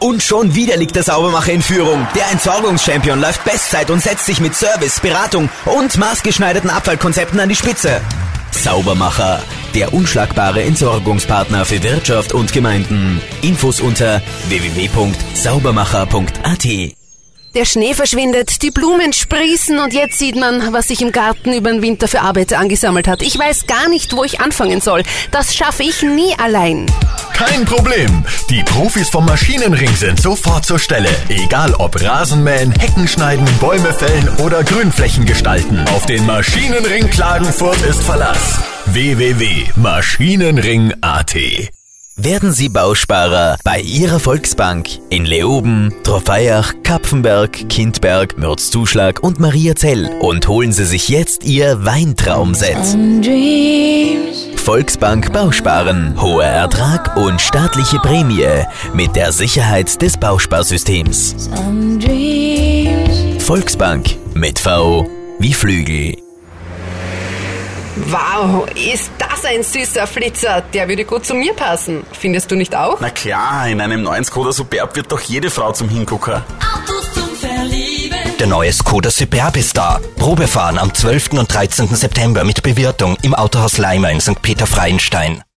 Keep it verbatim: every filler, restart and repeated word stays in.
Und schon wieder liegt der Saubermacher in Führung. Der Entsorgungschampion läuft Bestzeit und setzt sich mit Service, Beratung und maßgeschneiderten Abfallkonzepten an die Spitze. Saubermacher, der unschlagbare Entsorgungspartner für Wirtschaft und Gemeinden. Infos unter w w w punkt saubermacher punkt a t. Der Schnee verschwindet, die Blumen sprießen und jetzt sieht man, was sich im Garten über den Winter für Arbeit angesammelt hat. Ich weiß gar nicht, wo ich anfangen soll. Das schaffe ich nie allein. Kein Problem. Die Profis vom Maschinenring sind sofort zur Stelle. Egal ob Rasenmähen, Hecken schneiden, Bäume fällen oder Grünflächen gestalten. Auf den Maschinenring Klagenfurt ist Verlass. w w w punkt maschinenring punkt a t. Werden Sie Bausparer bei Ihrer Volksbank in Leoben, Trofeiach, Kapfenberg, Kindberg, Mürzzuschlag und Mariazell und holen Sie sich jetzt Ihr Weintraumset. Volksbank Bausparen, hoher Ertrag und staatliche Prämie mit der Sicherheit des Bausparsystems. Volksbank mit V wie Flügel. Wow, ist das ein süßer Flitzer. Der würde gut zu mir passen. Findest du nicht auch? Na klar, in einem neuen Skoda Superb wird doch jede Frau zum Hingucker. Autos zum Verlieben. Der neue Skoda Superb ist da. Probefahren am zwölften und dreizehnten September mit Bewirtung im Autohaus Leimer in Sankt Peter-Freienstein.